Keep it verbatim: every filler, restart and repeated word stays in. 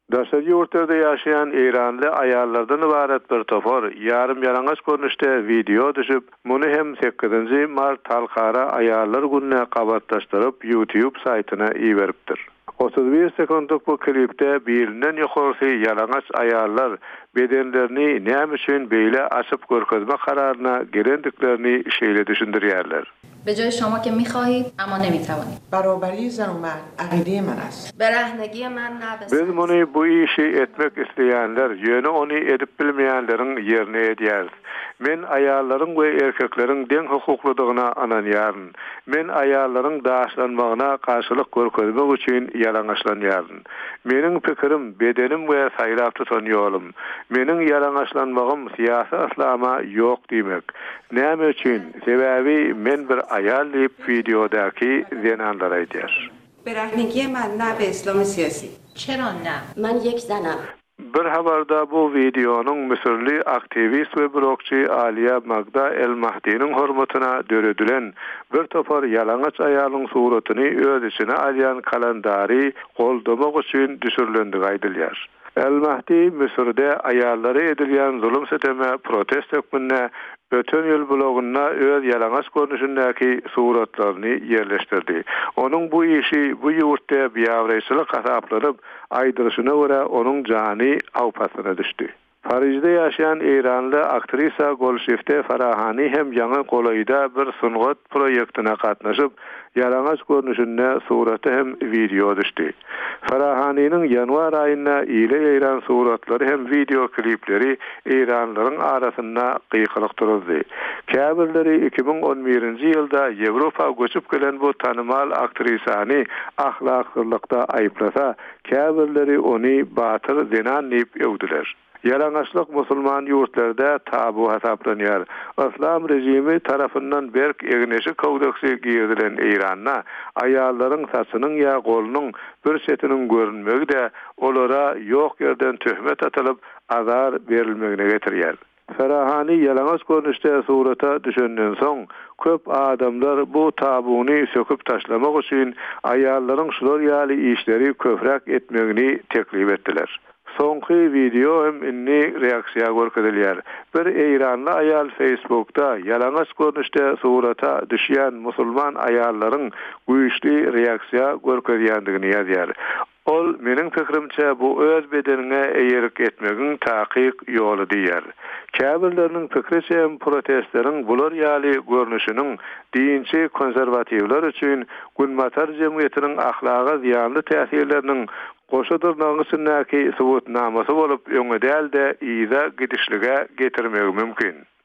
Daşary ýurtlarda ýaşaýan İranly aýallardan ibaret bir topar ýarym ýalňaç görnüşde video düşüp, muny hem sekizinji mart Halkara Aýallar gününe gabatlaşdyryp YouTube saýtyna iýeripdir. otuz bir sekundluk bu klipde birinden ýokarysy ýalňaç aýallar bedenlerini näme üçin beýle açyp görkezme kararına gerendiklerini şeýle düşündirýärler. به جای شما که می‌خواهید اما نمی‌توانید. برابری زن و مرد عقیده من است. برهنگی من نه به Biz muny bu işi etmek isteýänler, ýöne ony edip bilmeýänleriň ýerine edýäris. Men aýallaryň we erkekleriň deň hukukludygyna ananýaryn. Men aýallaryň daşlanmagyna garşylyk görkezmek üçin ýalaňaçlanýaryn. Meniň pikirim, bedenim we saýlap tutan ýolum. Meniň ýalaňaçlanmagym siýasy aslama ýok diýmek. Näme üçin? Sebäbi men bir aýal diýip videodaki zenanlar aýdýar. برهنگی من نه به اسلام سیاسی. چرا نه؟ من یک زنم. Bir habarda bu videonun Mısırlı aktivist ve blogçu Aliya Magda El Mahdi'nin hormatyna döredilen bir topar ýalaňaç aýalyň suratyny öz içine alýan kalendary goldamak üçin düşürilendigi aýdylýar. El Mahdi Mısırda aýallary edilýän zulüm seteme protest etmine öten ýyl blogyna öz ýalaňaç görnüşindäki suratlaryny ýerleşdirdi. Onuň bu işi bu ýurtda biýawreçilik hasaplanyp aýdyryşyna görä onuň jany awpasyna düşdi. Parijde ýaşaýan İranly aktrisa Golşifte Farahani hem ýa golaýda bir sungat proýektine gatnaşyp ýalaňaç görnüşinde suraty hem video düşdi. Farahanynyň ýanwar aýynda ýyly ýaýran suratlary hem video klipleri İranlylaryň arasynda gyýkylyk durdy. Käbirleri iki bin on birinji ýylda Ýewropa göçüp gelen bu tanymal aktrisany ahlakçylykda aýplasa, käbirleri ony batyr zenan diýip öwdüler. Yalaňaçlyk musulman ýurtlarda tabu hasaplanýar. İslam rejimi tarapyndan berk egneşi kodeksi giýdilen Iranda aýallaryň saçynyň ýa golunyň bir setiniň görünmegi de olara ýok ýerden töhmet atylyp azar berilmegine getirýär. Farahani ýalaňaç görnüşde surata düşenden soň köp adamlar bu tabuny söküp taşlamak üçin aýallaryň şular ýaly işleri köprak etmegini teklip etdiler. Soňky video hem inni reaksiýa görkezilýär. Bir İranly aýal Facebook'ta ýalaňaç görnüşde surata düşýän musulman aýallaryň güýçli reaksiýa görkezýändigini ýazýar. Ol meniň pikirimçe bu öz bedenine eýerik etmegiň takyk ýoly diýer. Käbirleriň pikirçe protestleriň bular ýaly görnüşiniň diňçi konserwatiwler üçin günmatar jemgyýetiniň ahlaga ziýanly täsirleriniň goşadyrnagysyndäki subutnamasy bolup öňe däl de ýyza gidişlige getirmegi mümkin.